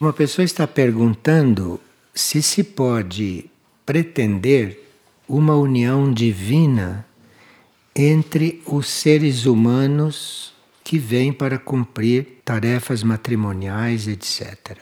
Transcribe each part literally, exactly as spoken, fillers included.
Uma pessoa está perguntando se se pode pretender uma união divina entre os seres humanos que vêm para cumprir tarefas matrimoniais, etcétera.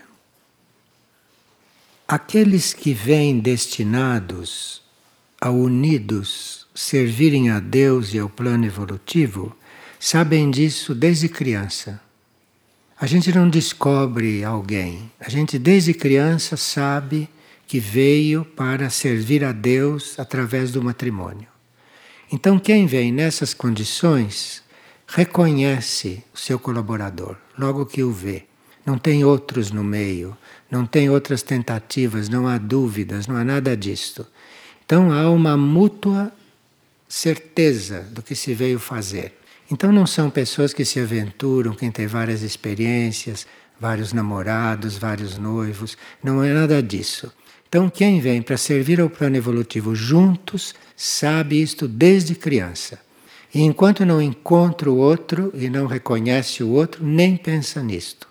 Aqueles que vêm destinados a unidos servirem a Deus e ao plano evolutivo sabem disso desde criança. A gente não descobre alguém, a gente desde criança sabe que veio para servir a Deus através do matrimônio. Então quem vem nessas condições reconhece o seu colaborador, logo que o vê. Não tem outros no meio, não tem outras tentativas, não há dúvidas, não há nada disto. Então há uma mútua certeza do que se veio fazer. Então não são pessoas que se aventuram, quem tem várias experiências, vários namorados, vários noivos, não é nada disso. Então quem vem para servir ao plano evolutivo juntos sabe isto desde criança. E enquanto não encontra o outro e não reconhece o outro, nem pensa nisto.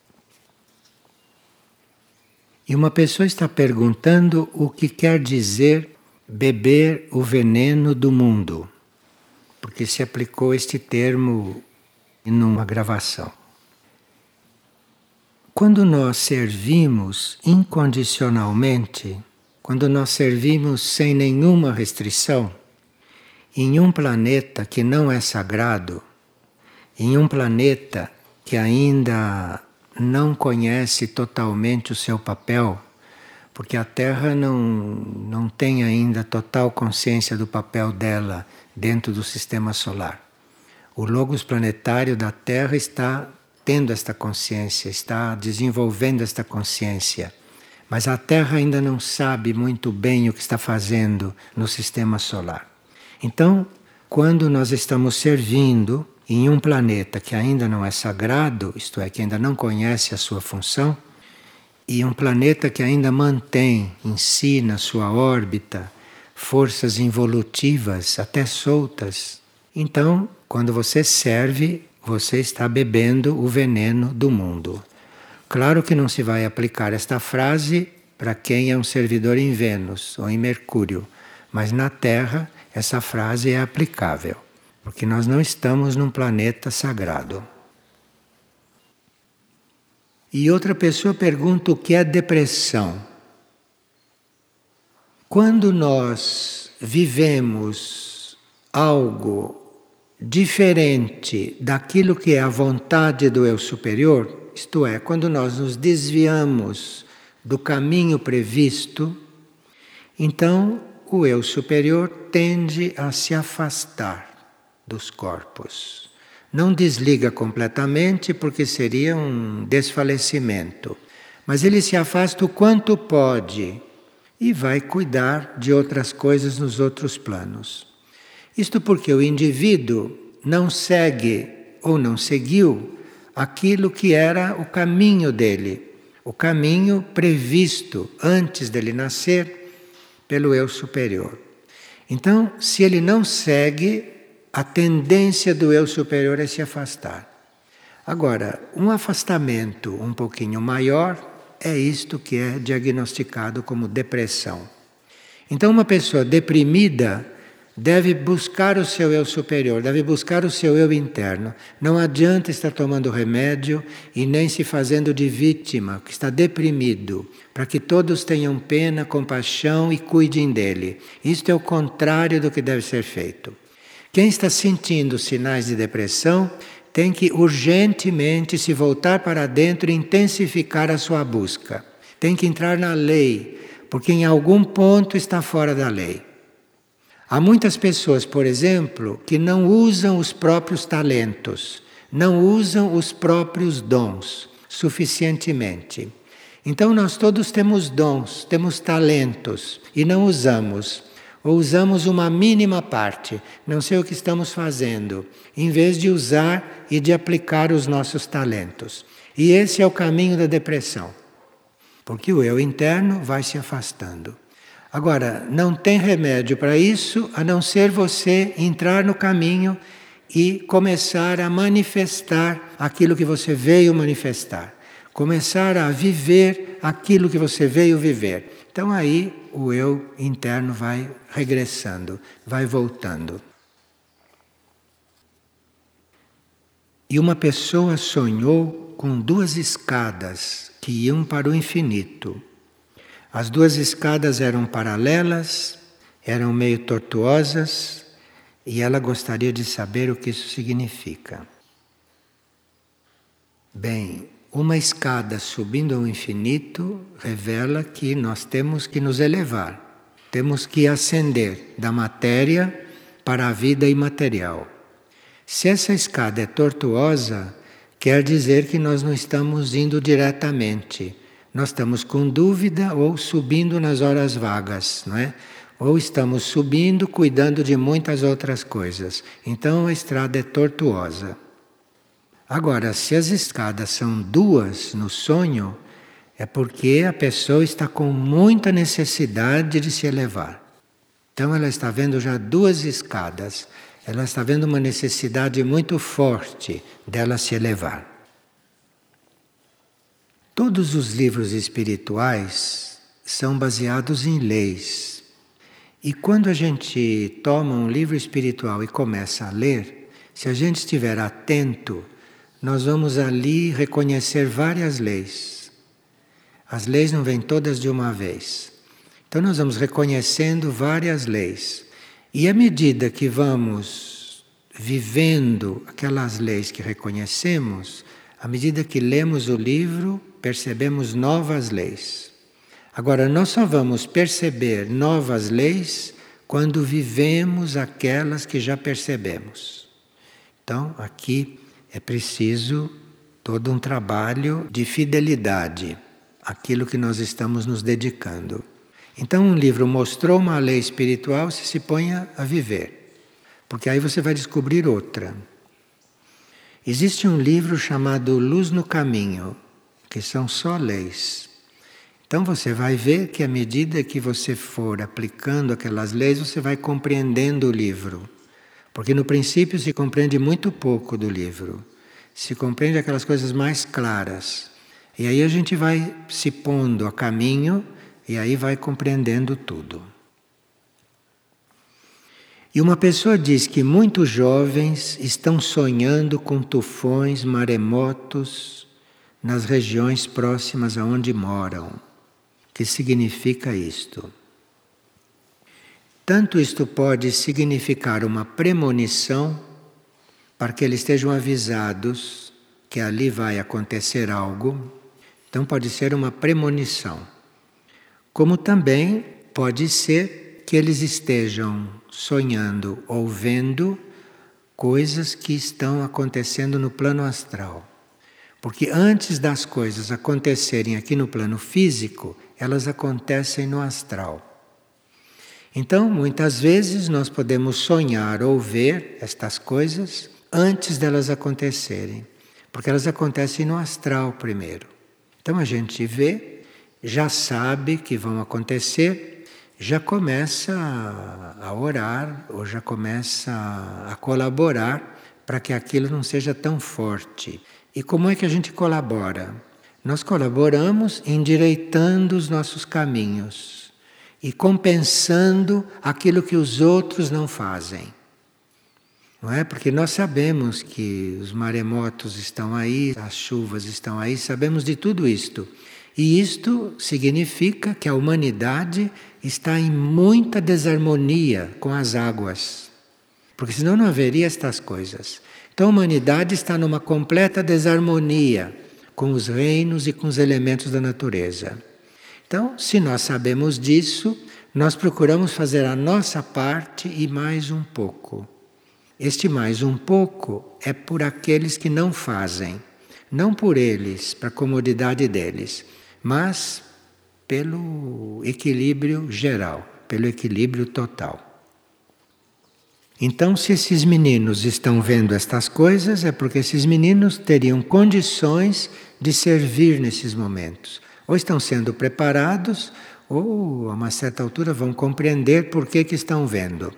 E uma pessoa está perguntando o que quer dizer beber o veneno do mundo, porque se aplicou este termo em uma gravação. Quando nós servimos incondicionalmente, quando nós servimos sem nenhuma restrição, em um planeta que não é sagrado, em um planeta que ainda não conhece totalmente o seu papel, porque a Terra não, não tem ainda total consciência do papel dela dentro do sistema solar. O logos planetário da Terra está tendo esta consciência, está desenvolvendo esta consciência. Mas a Terra ainda não sabe muito bem o que está fazendo no sistema solar. Então, quando nós estamos servindo em um planeta que ainda não é sagrado, isto é, que ainda não conhece a sua função, e um planeta que ainda mantém em si, na sua órbita, forças involutivas, até soltas, então, quando você serve, você está bebendo o veneno do mundo. Claro que não se vai aplicar esta frase para quem é um servidor em Vênus ou em Mercúrio, mas na Terra essa frase é aplicável, porque nós não estamos num planeta sagrado. E outra pessoa pergunta o que é depressão. Quando nós vivemos algo diferente daquilo que é a vontade do eu superior, isto é, quando nós nos desviamos do caminho previsto, então o eu superior tende a se afastar dos corpos. Não desliga completamente, porque seria um desfalecimento, mas ele se afasta o quanto pode e vai cuidar de outras coisas nos outros planos. Isto porque o indivíduo não segue ou não seguiu aquilo que era o caminho dele, o caminho previsto antes dele nascer pelo eu superior. Então, se ele não segue, a tendência do eu superior é se afastar. Agora, um afastamento um pouquinho maior é isto que é diagnosticado como depressão. Então, uma pessoa deprimida deve buscar o seu eu superior, deve buscar o seu eu interno. Não adianta estar tomando remédio e nem se fazendo de vítima, que está deprimido, para que todos tenham pena, compaixão e cuidem dele. Isto é o contrário do que deve ser feito. Quem está sentindo sinais de depressão tem que urgentemente se voltar para dentro e intensificar a sua busca. Tem que entrar na lei, porque em algum ponto está fora da lei. Há muitas pessoas, por exemplo, que não usam os próprios talentos, não usam os próprios dons suficientemente. Então nós todos temos dons, temos talentos e não usamos. Ou usamos uma mínima parte, não sei o que estamos fazendo, em vez de usar e de aplicar os nossos talentos. E esse é o caminho da depressão, porque o eu interno vai se afastando. Agora, não tem remédio para isso, a não ser você entrar no caminho e começar a manifestar aquilo que você veio manifestar. começar a viver aquilo que você veio viver. Então aí o eu interno vai regressando, vai voltando. E uma pessoa sonhou com duas escadas que iam para o infinito. As duas escadas eram paralelas, eram meio tortuosas, e ela gostaria de saber o que isso significa. Bem, uma escada subindo ao infinito revela que nós temos que nos elevar, temos que ascender da matéria para a vida imaterial. Se essa escada é tortuosa, quer dizer que nós não estamos indo diretamente. Nós estamos com dúvida ou subindo nas horas vagas, não é? Ou estamos subindo cuidando de muitas outras coisas. Então a estrada é tortuosa. Agora, se as escadas são duas no sonho, é porque a pessoa está com muita necessidade de se elevar. Então ela está vendo já duas escadas. Ela está vendo uma necessidade muito forte dela se elevar. Todos os livros espirituais são baseados em leis. E quando a gente toma um livro espiritual e começa a ler, se a gente estiver atento, nós vamos ali reconhecer várias leis. As leis não vêm todas de uma vez. Então nós vamos reconhecendo várias leis. E à medida que vamos vivendo aquelas leis que reconhecemos, à medida que lemos o livro, percebemos novas leis. Agora, nós só vamos perceber novas leis quando vivemos aquelas que já percebemos. Então, aqui é preciso todo um trabalho de fidelidade àquilo que nós estamos nos dedicando. Então um livro mostrou uma lei espiritual, se se ponha a viver, porque aí você vai descobrir outra. Existe um livro chamado Luz no Caminho, que são só leis. Então você vai ver que à medida que você for aplicando aquelas leis, você vai compreendendo o livro. Porque no princípio se compreende muito pouco do livro. Se compreende aquelas coisas mais claras. E aí a gente vai se pondo a caminho e aí vai compreendendo tudo. E uma pessoa diz que muitos jovens estão sonhando com tufões, maremotos nas regiões próximas aonde moram. O que significa isto? Tanto isto pode significar uma premonição para que eles estejam avisados que ali vai acontecer algo. Então pode ser uma premonição. Como também pode ser que eles estejam sonhando ou vendo coisas que estão acontecendo no plano astral. Porque antes das coisas acontecerem aqui no plano físico, elas acontecem no astral. Então, muitas vezes nós podemos sonhar ou ver estas coisas antes delas acontecerem, porque elas acontecem no astral primeiro. Então a gente vê, já sabe que vão acontecer, já começa a orar ou já começa a colaborar para que aquilo não seja tão forte. E como é que a gente colabora? Nós colaboramos endireitando os nossos caminhos e compensando aquilo que os outros não fazem. Não é? Porque nós sabemos que os maremotos estão aí, as chuvas estão aí, sabemos de tudo isto. E isto significa que a humanidade está em muita desarmonia com as águas. Porque senão não haveria estas coisas. Então a humanidade está numa completa desarmonia com os reinos e com os elementos da natureza. Então, se nós sabemos disso, nós procuramos fazer a nossa parte e mais um pouco. Este mais um pouco é por aqueles que não fazem. Não por eles, para a comodidade deles, mas pelo equilíbrio geral, pelo equilíbrio total. Então, se esses meninos estão vendo estas coisas, é porque esses meninos teriam condições de servir nesses momentos. Ou estão sendo preparados, ou a uma certa altura vão compreender por que que estão vendo.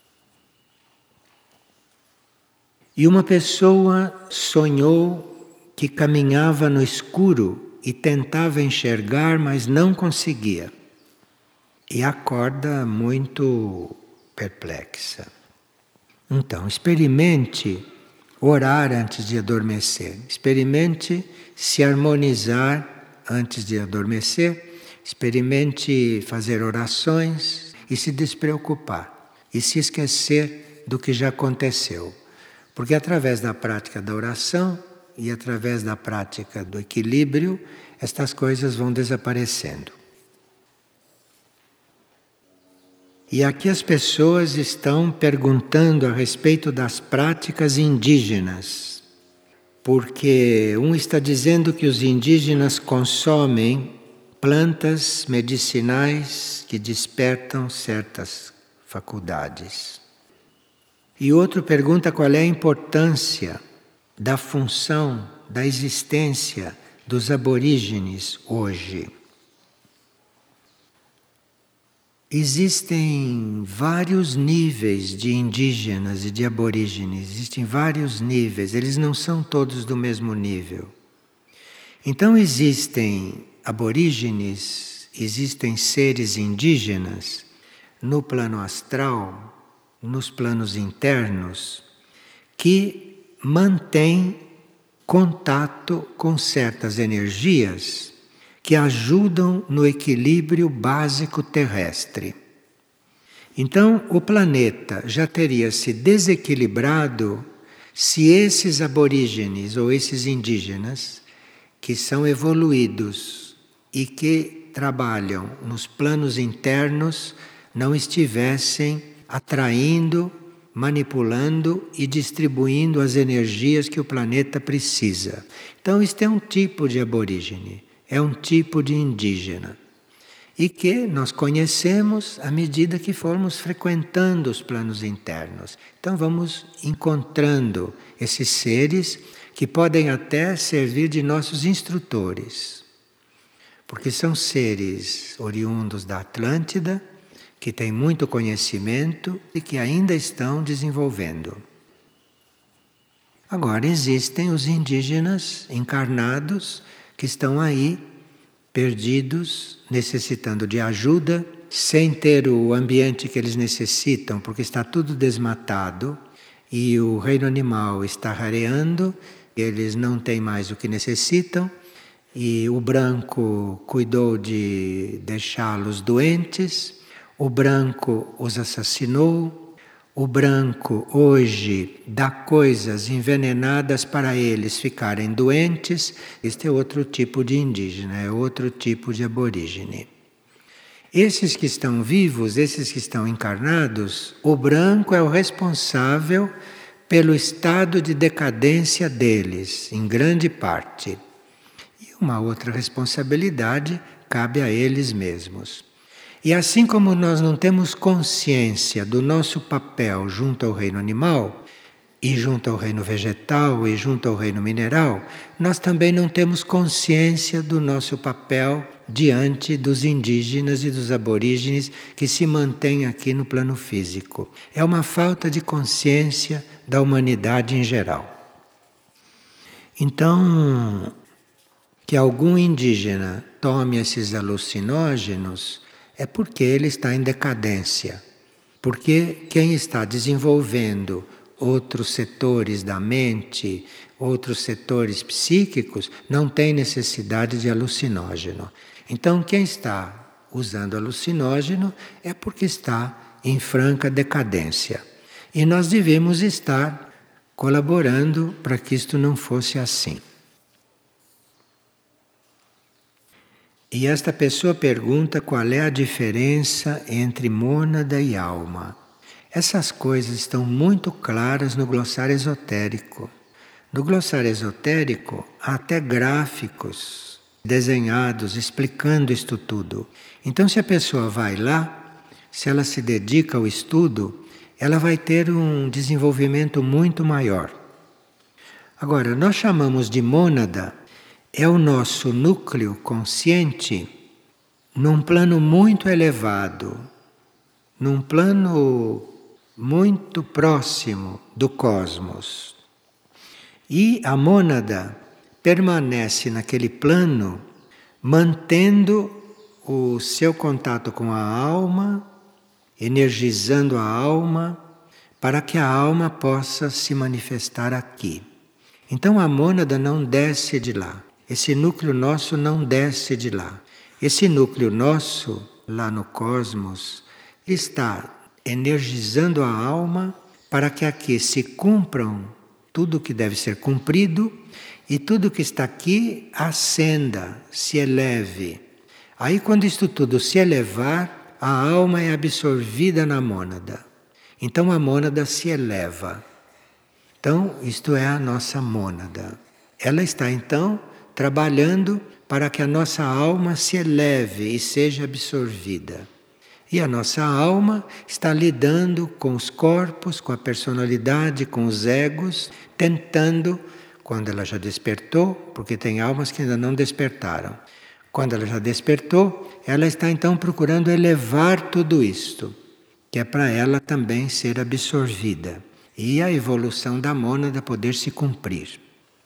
E uma pessoa sonhou que caminhava no escuro e tentava enxergar, mas não conseguia. E acorda muito perplexa. Então, experimente orar antes de adormecer. Experimente se harmonizar antes de adormecer. Experimente fazer orações e se despreocupar. E se esquecer do que já aconteceu. Porque através da prática da oração e através da prática do equilíbrio, estas coisas vão desaparecendo. E aqui as pessoas estão perguntando a respeito das práticas indígenas, porque um está dizendo que os indígenas consomem plantas medicinais que despertam certas faculdades. E outro pergunta qual é a importância da função, da existência dos aborígenes hoje. Existem vários níveis de indígenas e de aborígenes, existem vários níveis, eles não são todos do mesmo nível. Então existem aborígenes, existem seres indígenas no plano astral, nos planos internos, que mantêm contato com certas energias que ajudam no equilíbrio básico terrestre. Então, o planeta já teria se desequilibrado se esses aborígenes ou esses indígenas, que são evoluídos e que trabalham nos planos internos, não estivessem atraindo, manipulando e distribuindo as energias que o planeta precisa. Então, isto é um tipo de aborígene. É um tipo de indígena e que nós conhecemos à medida que formos frequentando os planos internos. Então vamos encontrando esses seres que podem até servir de nossos instrutores, porque são seres oriundos da Atlântida, que têm muito conhecimento e que ainda estão desenvolvendo. Agora existem os indígenas encarnados que estão aí, perdidos, necessitando de ajuda, sem ter o ambiente que eles necessitam, porque está tudo desmatado e o reino animal está rareando, eles não têm mais o que necessitam, e o branco cuidou de deixá-los doentes, o branco os assassinou, o branco hoje dá coisas envenenadas para eles ficarem doentes. Este é outro tipo de indígena, é outro tipo de aborígene. Esses que estão vivos, esses que estão encarnados, o branco é o responsável pelo estado de decadência deles, em grande parte. E uma outra responsabilidade cabe a eles mesmos. E assim como nós não temos consciência do nosso papel junto ao reino animal, e junto ao reino vegetal, e junto ao reino mineral, nós também não temos consciência do nosso papel diante dos indígenas e dos aborígenes que se mantêm aqui no plano físico. É uma falta de consciência da humanidade em geral. Então, que algum indígena tome esses alucinógenos é porque ele está em decadência. Porque quem está desenvolvendo outros setores da mente, outros setores psíquicos, não tem necessidade de alucinógeno. Então, quem está usando alucinógeno é porque está em franca decadência. E nós devemos estar colaborando para que isto não fosse assim. E esta pessoa pergunta qual é a diferença entre mônada e alma. Essas coisas estão muito claras no glossário esotérico. No glossário esotérico há até gráficos desenhados explicando isto tudo. Então, se a pessoa vai lá, se ela se dedica ao estudo, ela vai ter um desenvolvimento muito maior. Agora, nós chamamos de mônada é o nosso núcleo consciente num plano muito elevado, num plano muito próximo do cosmos. E a mônada permanece naquele plano, mantendo o seu contato com a alma, energizando a alma, para que a alma possa se manifestar aqui. Então a mônada não desce de lá. Esse núcleo nosso não desce de lá. Esse núcleo nosso, lá no cosmos, está energizando a alma para que aqui se cumpram tudo o que deve ser cumprido e tudo que está aqui ascenda, se eleve. Aí quando isto tudo se elevar, a alma é absorvida na mônada. Então a mônada se eleva. Então isto é a nossa mônada. Ela está então trabalhando para que a nossa alma se eleve e seja absorvida. E a nossa alma está lidando com os corpos, com a personalidade, com os egos, tentando, quando ela já despertou, porque tem almas que ainda não despertaram. Quando ela já despertou, ela está então procurando elevar tudo isto, que é para ela também ser absorvida. E a evolução da mônada poder se cumprir.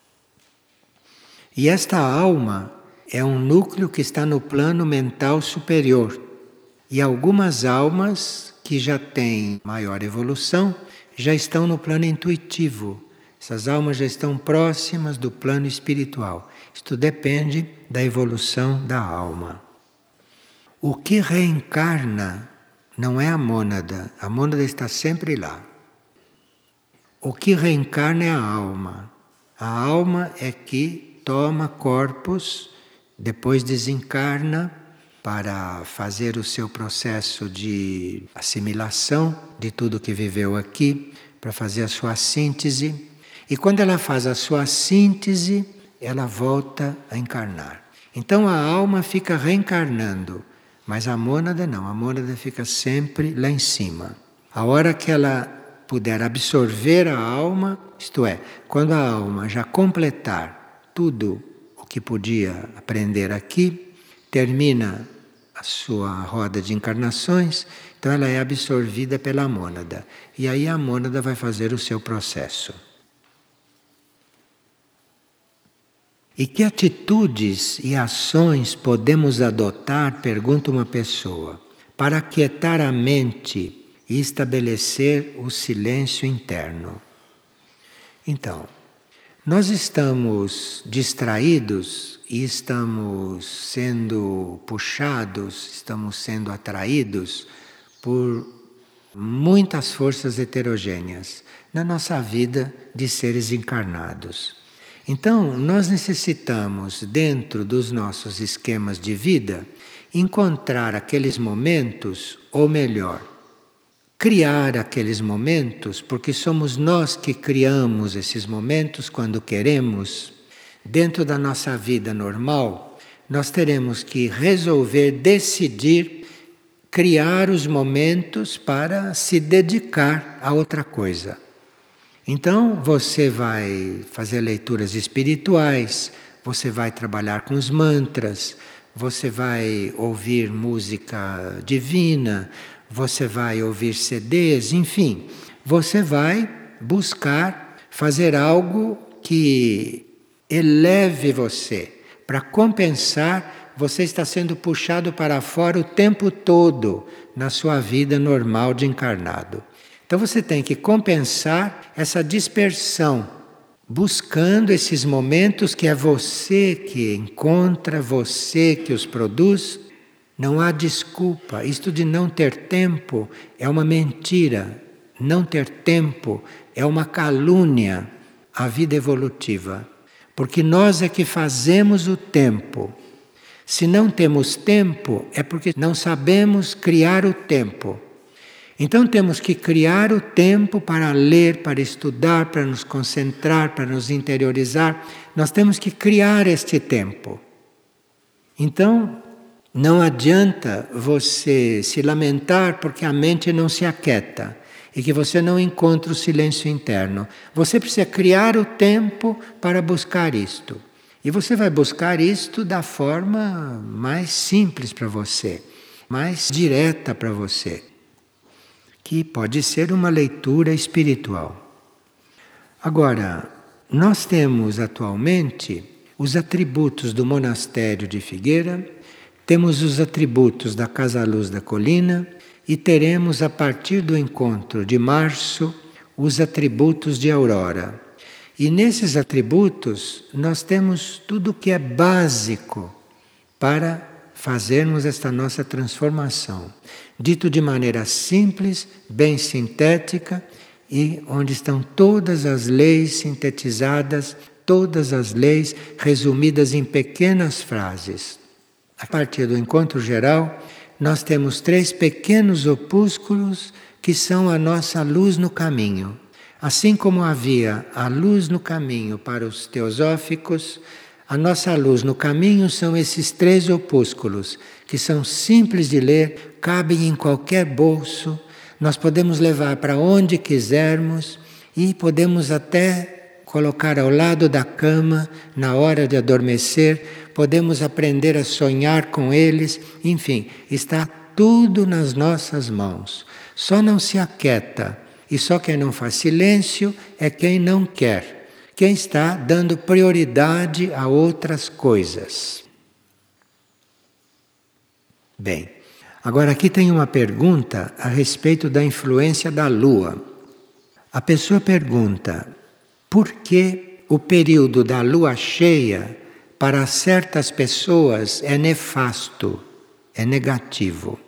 E esta alma é um núcleo que está no plano mental superior. E algumas almas que já têm maior evolução já estão no plano intuitivo. Essas almas já estão próximas do plano espiritual. Isto depende da evolução da alma. O que reencarna não é a mônada. A mônada está sempre lá. O que reencarna é a alma. A alma é que toma corpos, depois desencarna para fazer o seu processo de assimilação de tudo que viveu aqui, para fazer a sua síntese. E quando ela faz a sua síntese, ela volta a encarnar. Então a alma fica reencarnando, mas a mônada não, a mônada fica sempre lá em cima. A hora que ela puder absorver a alma, isto é, quando a alma já completar tudo o que podia aprender aqui, termina a sua roda de encarnações, então ela é absorvida pela mônada. E aí a mônada vai fazer o seu processo. E que atitudes e ações podemos adotar, pergunta uma pessoa, para aquietar a mente e estabelecer o silêncio interno? Então, nós estamos distraídos e estamos sendo puxados, estamos sendo atraídos por muitas forças heterogêneas na nossa vida de seres encarnados. Então, nós necessitamos, dentro dos nossos esquemas de vida, encontrar aqueles momentos, ou melhor, criar aqueles momentos, porque somos nós que criamos esses momentos quando queremos. Dentro da nossa vida normal, nós teremos que resolver, decidir, criar os momentos para se dedicar a outra coisa. Então, você vai fazer leituras espirituais, você vai trabalhar com os mantras, você vai ouvir música divina, você vai ouvir C Ds, enfim, você vai buscar fazer algo que eleve você. Para compensar, você está sendo puxado para fora o tempo todo na sua vida normal de encarnado. Então você tem que compensar essa dispersão, buscando esses momentos que é você que encontra, você que os produz. Não há desculpa. Isto de não ter tempo é uma mentira. Não ter tempo é uma calúnia à vida evolutiva. Porque nós é que fazemos o tempo. Se não temos tempo, é porque não sabemos criar o tempo. Então temos que criar o tempo para ler, para estudar, para nos concentrar, para nos interiorizar. Nós temos que criar este tempo. Então, não adianta você se lamentar porque a mente não se aquieta e que você não encontra o silêncio interno. Você precisa criar o tempo para buscar isto. E você vai buscar isto da forma mais simples para você, mais direta para você, que pode ser uma leitura espiritual. Agora, nós temos atualmente os atributos do monastério de Figueira, temos os atributos da Casa Luz da Colina e teremos, a partir do encontro de março, os atributos de Aurora. E nesses atributos nós temos tudo o que é básico para fazermos esta nossa transformação. Dito de maneira simples, bem sintética, e onde estão todas as leis sintetizadas, todas as leis resumidas em pequenas frases. A partir do encontro geral, nós temos três pequenos opúsculos que são a nossa luz no caminho. Assim como havia a luz no caminho para os teosóficos, a nossa luz no caminho são esses três opúsculos, que são simples de ler, cabem em qualquer bolso, nós podemos levar para onde quisermos e podemos até colocar ao lado da cama na hora de adormecer, podemos aprender a sonhar com eles, enfim, está tudo nas nossas mãos. Só não se aquieta, e só quem não faz silêncio é quem não quer, quem está dando prioridade a outras coisas. Bem, agora aqui tem uma pergunta a respeito da influência da Lua. A pessoa pergunta, por que o período da Lua cheia para certas pessoas é nefasto, é negativo?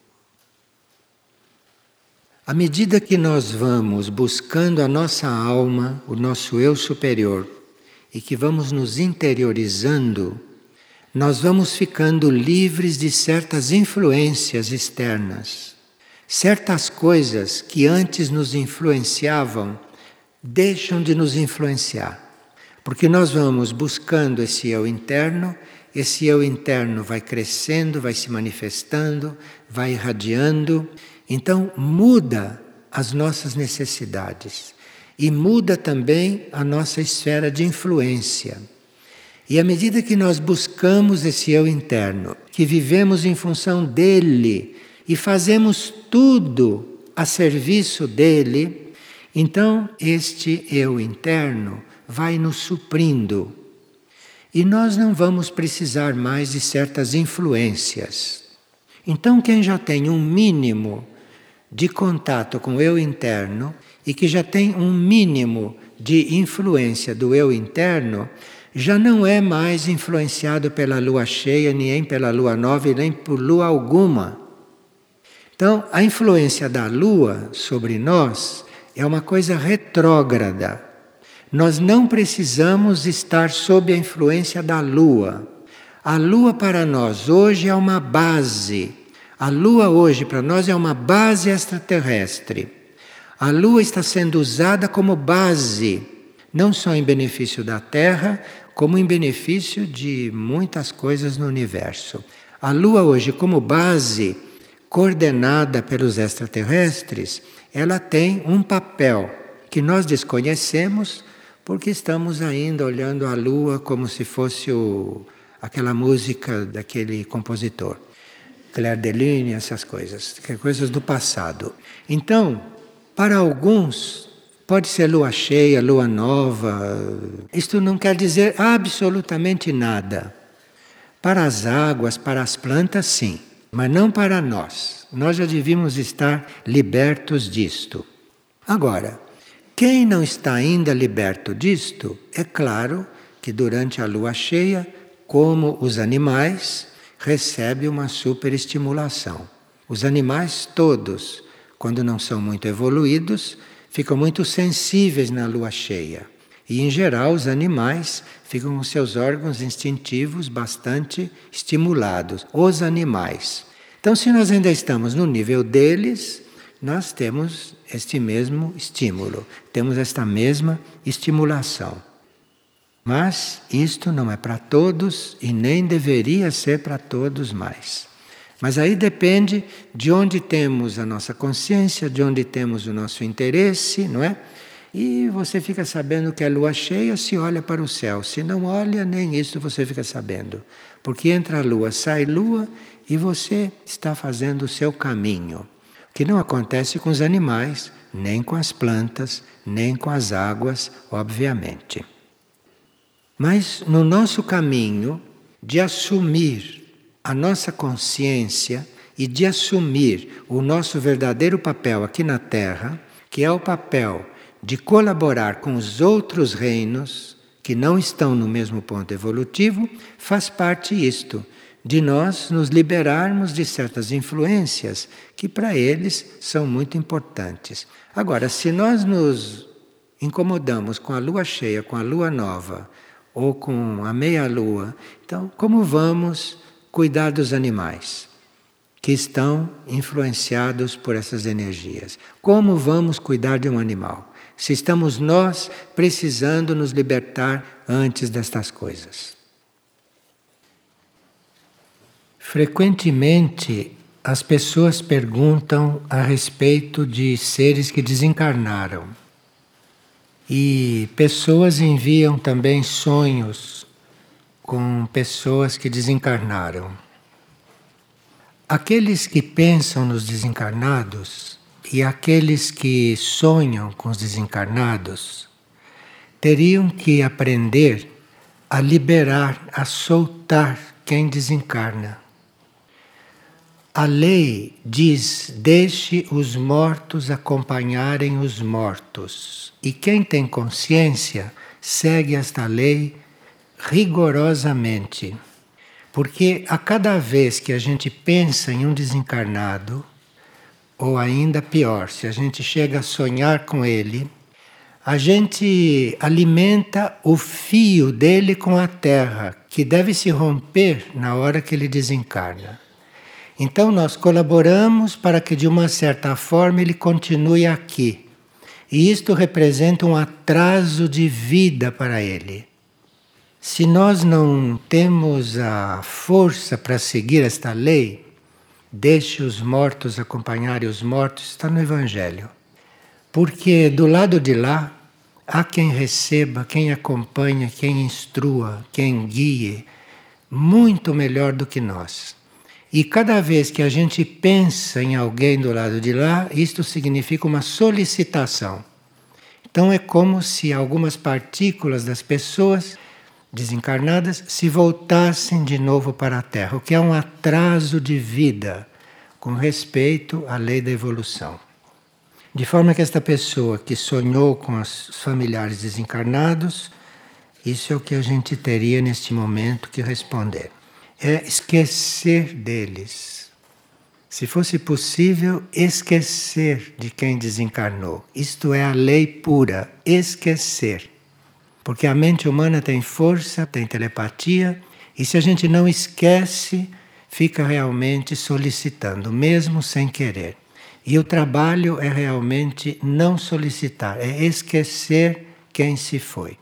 À medida que nós vamos buscando a nossa alma, o nosso eu superior, e que vamos nos interiorizando, nós vamos ficando livres de certas influências externas. Certas coisas que antes nos influenciavam, deixam de nos influenciar. Porque nós vamos buscando esse eu interno, esse eu interno vai crescendo, vai se manifestando, vai irradiando. Então muda as nossas necessidades e muda também a nossa esfera de influência. E à medida que nós buscamos esse eu interno, que vivemos em função dele e fazemos tudo a serviço dele, então este eu interno vai nos suprindo. E nós não vamos precisar mais de certas influências. Então quem já tem um mínimo de contato com o eu interno e que já tem um mínimo de influência do eu interno, já não é mais influenciado pela lua cheia, nem pela lua nova e nem por lua alguma. Então, a influência da lua sobre nós é uma coisa retrógrada. Nós não precisamos estar sob a influência da lua. A lua para nós hoje é uma base. A lua hoje para nós é uma base extraterrestre. A lua está sendo usada como base, não só em benefício da Terra, como em benefício de muitas coisas no universo. A lua hoje como base, coordenada pelos extraterrestres, ela tem um papel que nós desconhecemos porque estamos ainda olhando a lua como se fosse o, aquela música daquele compositor. Clair de Lune, essas coisas, coisas do passado. Então, para alguns, pode ser lua cheia, lua nova, isto não quer dizer absolutamente nada. Para as águas, para as plantas, sim, mas não para nós. Nós já devíamos estar libertos disto. Agora, quem não está ainda liberto disto, é claro que durante a lua cheia, como os animais, recebe uma superestimulação. Os animais todos, quando não são muito evoluídos, ficam muito sensíveis na lua cheia. E, em geral, os animais ficam com seus órgãos instintivos bastante estimulados. Os animais. Então, se nós ainda estamos no nível deles, nós temos este mesmo estímulo, temos esta mesma estimulação. Mas isto não é para todos e nem deveria ser para todos mais. Mas aí depende de onde temos a nossa consciência, de onde temos o nosso interesse, não é? E você fica sabendo que é lua cheia se olha para o céu. Se não olha, nem isso você fica sabendo. Porque entra a lua, sai lua e você está fazendo o seu caminho. O que não acontece com os animais, nem com as plantas, nem com as águas, obviamente. Mas no nosso caminho de assumir a nossa consciência e de assumir o nosso verdadeiro papel aqui na Terra, que é o papel de colaborar com os outros reinos que não estão no mesmo ponto evolutivo, faz parte isto, de nós nos liberarmos de certas influências que para eles são muito importantes. Agora, se nós nos incomodamos com a lua cheia, com a lua nova, ou com a meia-lua, então como vamos cuidar dos animais que estão influenciados por essas energias? Como vamos cuidar de um animal, se estamos nós precisando nos libertar antes destas coisas? Frequentemente as pessoas perguntam a respeito de seres que desencarnaram. E pessoas enviam também sonhos com pessoas que desencarnaram. Aqueles que pensam nos desencarnados e aqueles que sonham com os desencarnados teriam que aprender a liberar, a soltar quem desencarna. A lei diz: deixe os mortos acompanharem os mortos. E quem tem consciência segue esta lei rigorosamente. Porque a cada vez que a gente pensa em um desencarnado, ou ainda pior, se a gente chega a sonhar com ele, a gente alimenta o fio dele com a terra, que deve se romper na hora que ele desencarna. Então nós colaboramos para que de uma certa forma ele continue aqui. E isto representa um atraso de vida para ele. Se nós não temos a força para seguir esta lei, deixe os mortos acompanharem os mortos, está no Evangelho. Porque do lado de lá há quem receba, quem acompanha, quem instrua, quem guie, muito melhor do que nós. E cada vez que a gente pensa em alguém do lado de lá, isto significa uma solicitação. Então é como se algumas partículas das pessoas desencarnadas se voltassem de novo para a Terra, o que é um atraso de vida com respeito à lei da evolução. De forma que esta pessoa que sonhou com os familiares desencarnados, isso é o que a gente teria neste momento que responder. É esquecer deles. Se fosse possível, esquecer de quem desencarnou. Isto é a lei pura, esquecer. Porque a mente humana tem força, tem telepatia, e se a gente não esquece, fica realmente solicitando, mesmo sem querer. E o trabalho é realmente não solicitar, é esquecer quem se foi.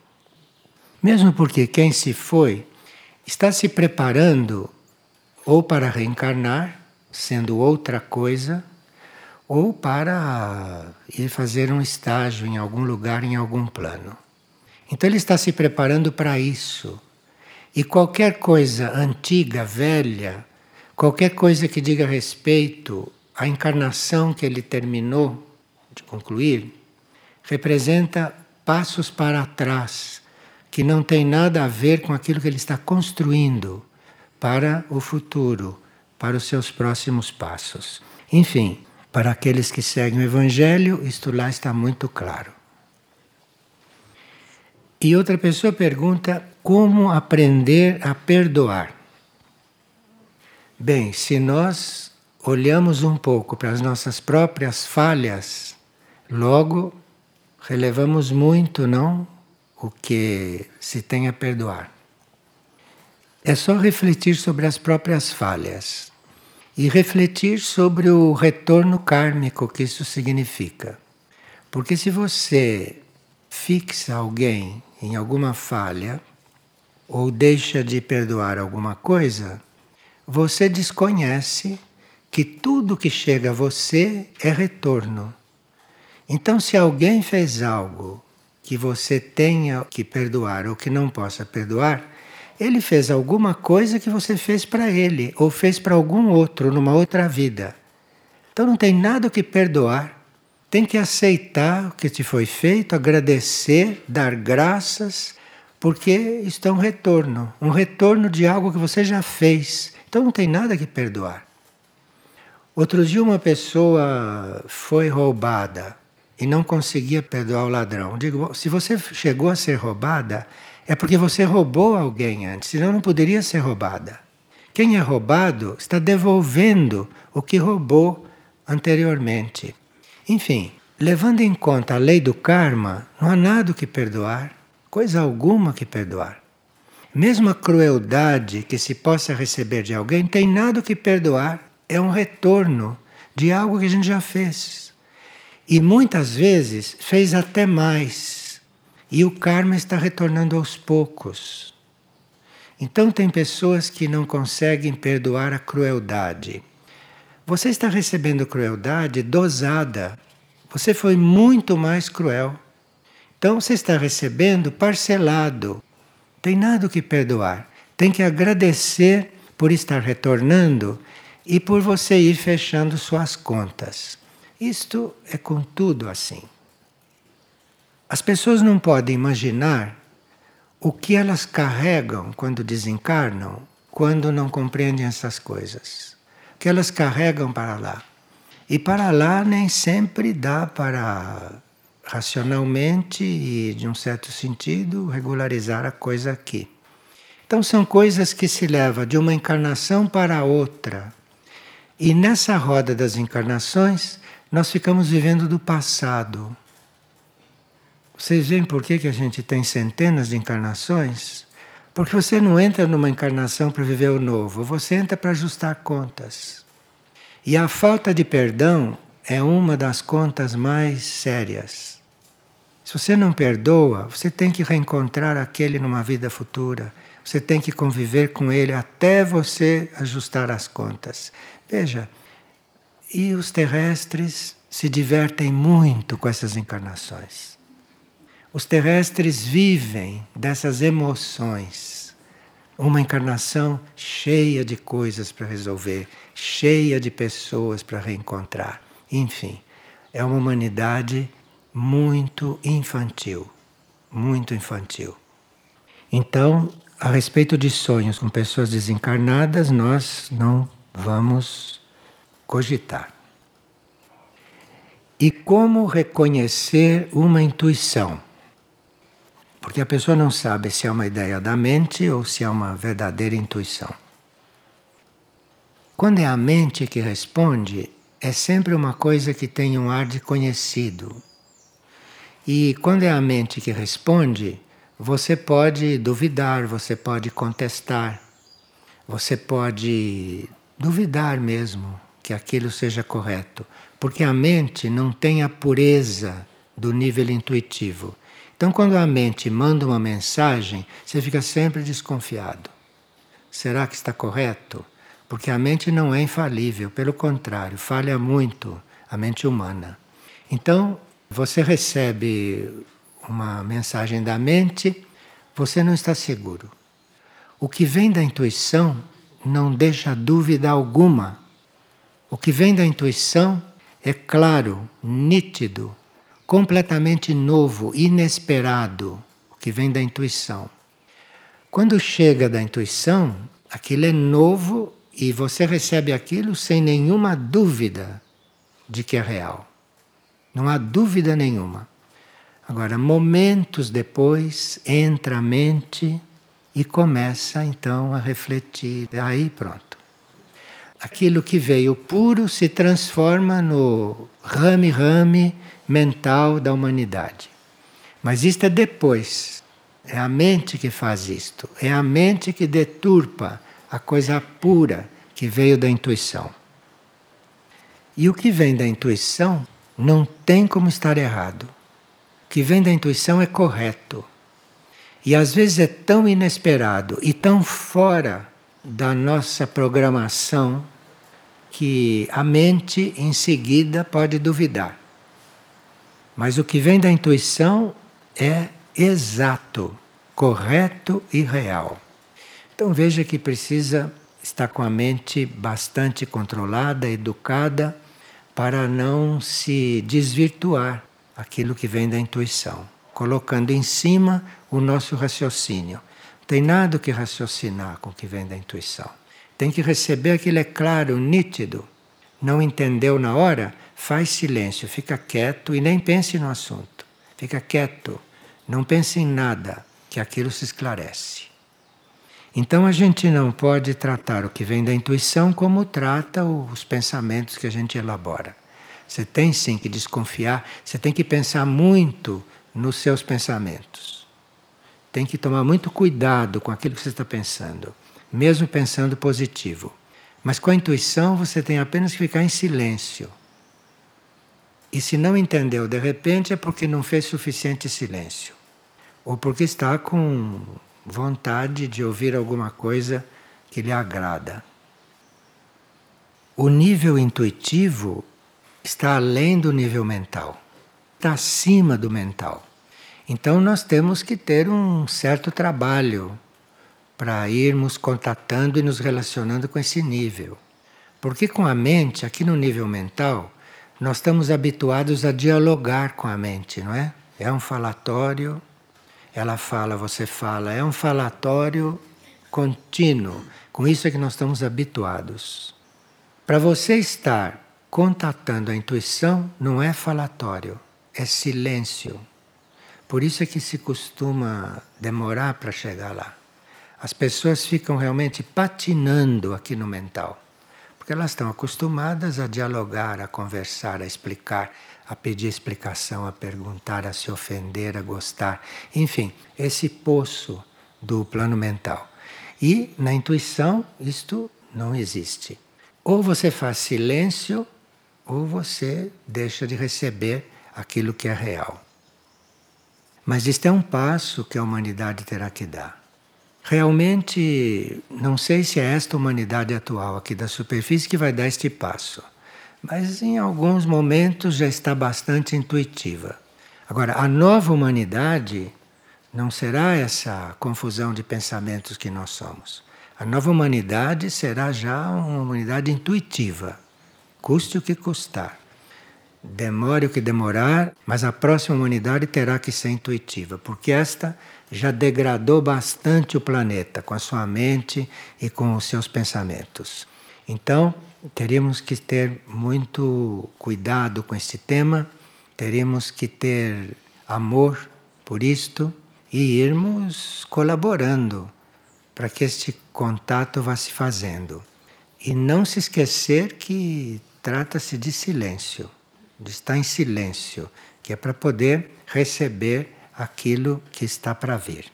Mesmo porque quem se foi está se preparando ou para reencarnar, sendo outra coisa, ou para ir fazer um estágio em algum lugar, em algum plano. Então ele está se preparando para isso. E qualquer coisa antiga, velha, qualquer coisa que diga respeito à encarnação que ele terminou de concluir, representa passos para trás, que não tem nada a ver com aquilo que ele está construindo para o futuro, para os seus próximos passos. Enfim, para aqueles que seguem o Evangelho, isto lá está muito claro. E outra pessoa pergunta: como aprender a perdoar? Bem, se nós olhamos um pouco para as nossas próprias falhas, logo relevamos muito, não? O que se tem a perdoar. É só refletir sobre as próprias falhas e refletir sobre o retorno kármico que isso significa. Porque se você fixa alguém em alguma falha ou deixa de perdoar alguma coisa, você desconhece que tudo que chega a você é retorno. Então, se alguém fez algo que você tenha que perdoar ou que não possa perdoar, ele fez alguma coisa que você fez para ele ou fez para algum outro numa outra vida. Então não tem nada o que perdoar. Tem que aceitar o que te foi feito, agradecer, dar graças, Porque isto é um retorno, um retorno de algo que você já fez. Então não tem nada que perdoar. Outro dia uma pessoa foi roubada e não conseguia perdoar o ladrão. Digo, se você chegou a ser roubada, é porque você roubou alguém antes, senão não poderia ser roubada. Quem é roubado está devolvendo o que roubou anteriormente. Enfim, levando em conta a lei do karma, não há nada que perdoar, coisa alguma que perdoar. Mesmo a crueldade que se possa receber de alguém, tem nada que perdoar. É um retorno de algo que a gente já fez. E muitas vezes fez até mais. E o karma está retornando aos poucos. Então tem pessoas que não conseguem perdoar a crueldade. Você está recebendo crueldade dosada. Você foi muito mais cruel. Então você está recebendo parcelado. Tem nada que perdoar. Tem que agradecer por estar retornando e por você ir fechando suas contas. Isto é com tudo assim. As pessoas não podem imaginar o que elas carregam quando desencarnam, quando não compreendem essas coisas. O que elas carregam para lá. E para lá nem sempre dá para racionalmente e, de um certo sentido, regularizar a coisa aqui. Então são coisas que se levam de uma encarnação para a outra. E nessa roda das encarnações, nós ficamos vivendo do passado. Vocês veem por que que a gente tem centenas de encarnações? Porque você não entra numa encarnação para viver o novo, você entra para ajustar contas. E a falta de perdão é uma das contas mais sérias. Se você não perdoa, você tem que reencontrar aquele numa vida futura. Você tem que conviver com ele até você ajustar as contas. Veja, e os terrestres se divertem muito com essas encarnações. Os terrestres vivem dessas emoções. Uma encarnação cheia de coisas para resolver, cheia de pessoas para reencontrar. Enfim, é uma humanidade muito infantil, muito infantil. Então, a respeito de sonhos com pessoas desencarnadas, nós não vamos cogitar. E como reconhecer uma intuição? Porque a pessoa não sabe se é uma ideia da mente ou se é uma verdadeira intuição. Quando é a mente que responde, é sempre uma coisa que tem um ar de conhecido. E quando é a mente que responde, você pode duvidar, você pode contestar, você pode duvidar mesmo que aquilo seja correto, porque a mente não tem a pureza do nível intuitivo. Então, quando a mente manda uma mensagem, você fica sempre desconfiado. Será que está correto? Porque a mente não é infalível, pelo contrário, falha muito a mente humana. Então, você recebe uma mensagem da mente, você não está seguro. O que vem da intuição não deixa dúvida alguma. O que vem da intuição é claro, nítido, completamente novo, inesperado. O que vem da intuição. Quando chega da intuição, aquilo é novo e você recebe aquilo sem nenhuma dúvida de que é real. Não há dúvida nenhuma. Agora, momentos depois, entra a mente e começa então a refletir. Aí pronto. Aquilo que veio puro se transforma no rame-rame mental da humanidade. Mas isto é depois. É a mente que faz isto. É a mente que deturpa a coisa pura que veio da intuição. E o que vem da intuição não tem como estar errado. O que vem da intuição é correto. E às vezes é tão inesperado e tão fora da nossa programação que a mente em seguida pode duvidar. Mas o que vem da intuição é exato, correto e real. Então veja que precisa estar com a mente bastante controlada, educada, para não se desvirtuar aquilo que vem da intuição. colocando em cima o nosso raciocínio. Não tem nada que raciocinar com o que vem da intuição. Tem que receber aquilo é claro, nítido. Não entendeu na hora? Faz silêncio, fica quieto e nem pense no assunto. Fica quieto, não pense em nada, que aquilo se esclarece. Então a gente não pode tratar o que vem da intuição como trata os pensamentos que a gente elabora. Você tem sim que desconfiar, você tem que pensar muito nos seus pensamentos. Tem que tomar muito cuidado com aquilo que você está pensando, mesmo pensando positivo. Mas com a intuição você tem apenas que ficar em silêncio. E se não entendeu de repente é porque não fez suficiente silêncio. Ou porque está com vontade de ouvir alguma coisa que lhe agrada. O nível intuitivo está além do nível mental. Está acima do mental. Então nós temos que ter um certo trabalho para irmos contatando e nos relacionando com esse nível. Porque com a mente, aqui no nível mental, nós estamos habituados a dialogar com a mente, não é? É um falatório, ela fala, você fala, é um falatório contínuo. Com isso é que nós estamos habituados. Para você estar contatando a intuição, não é falatório, é silêncio. Por isso é que se costuma demorar para chegar lá. As pessoas ficam realmente patinando aqui no mental. Porque elas estão acostumadas a dialogar, a conversar, a explicar, a pedir explicação, a perguntar, a se ofender, a gostar. Enfim, esse poço do plano mental. E na intuição isto não existe. Ou você faz silêncio, ou você deixa de receber aquilo que é real. Mas isto é um passo que a humanidade terá que dar. Realmente, não sei se é esta humanidade atual aqui da superfície que vai dar este passo. Mas em alguns momentos já está bastante intuitiva. Agora, a nova humanidade não será essa confusão de pensamentos que nós somos. A nova humanidade será já uma humanidade intuitiva. Custe o que custar. Demore o que demorar, mas a próxima humanidade terá que ser intuitiva, porque esta já degradou bastante o planeta com a sua mente e com os seus pensamentos. Então, teríamos que ter muito cuidado com este tema, teríamos que ter amor por isto e irmos colaborando para que este contato vá se fazendo. E não se esquecer que trata-se de silêncio. De estar em silêncio, que é para poder receber aquilo que está para vir.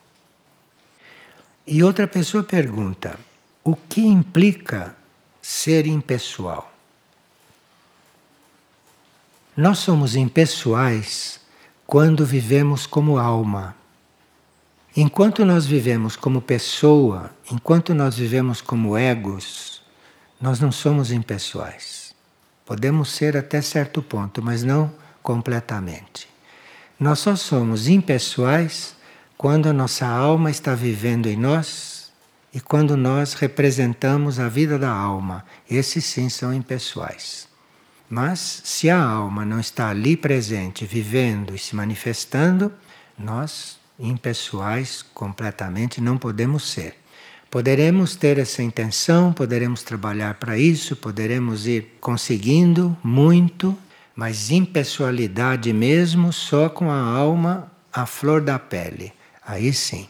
E outra pessoa pergunta: o que implica ser impessoal? Nós somos impessoais quando vivemos como alma. Enquanto nós vivemos como pessoa, enquanto nós vivemos como egos, nós não somos impessoais. Podemos ser até certo ponto, mas não completamente. Nós só somos impessoais quando a nossa alma está vivendo em nós e quando nós representamos a vida da alma. Esses sim são impessoais. Mas se a alma não está ali presente, vivendo e se manifestando, nós, impessoais, completamente não podemos ser. Poderemos ter essa intenção, poderemos trabalhar para isso, poderemos ir conseguindo muito, mas impessoalidade mesmo só com a alma à flor da pele. Aí sim.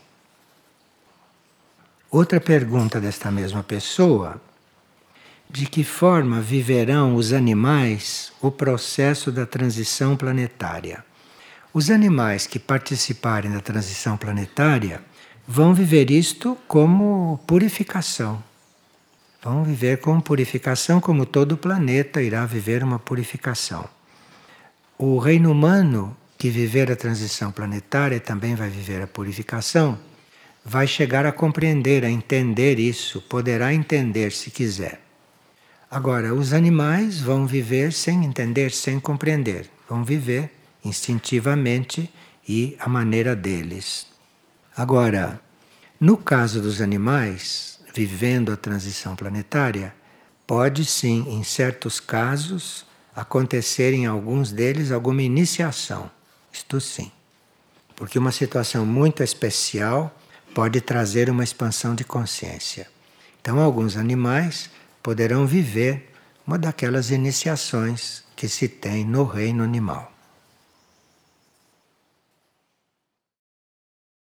Outra pergunta desta mesma pessoa: de que forma viverão os animais o processo da transição planetária? Os animais que participarem da transição planetária vão viver isto como purificação. Vão viver como purificação, como todo o planeta irá viver uma purificação. O reino humano, que viver a transição planetária também vai viver a purificação, vai chegar a compreender, a entender isso, poderá entender se quiser. Agora, os animais vão viver sem entender, sem compreender. Vão viver instintivamente e à maneira deles. Agora, no caso dos animais, vivendo a transição planetária, pode sim, em certos casos, acontecer em alguns deles alguma iniciação. Isto sim. porque uma situação muito especial pode trazer uma expansão de consciência. Então, alguns animais poderão viver uma daquelas iniciações que se tem no reino animal.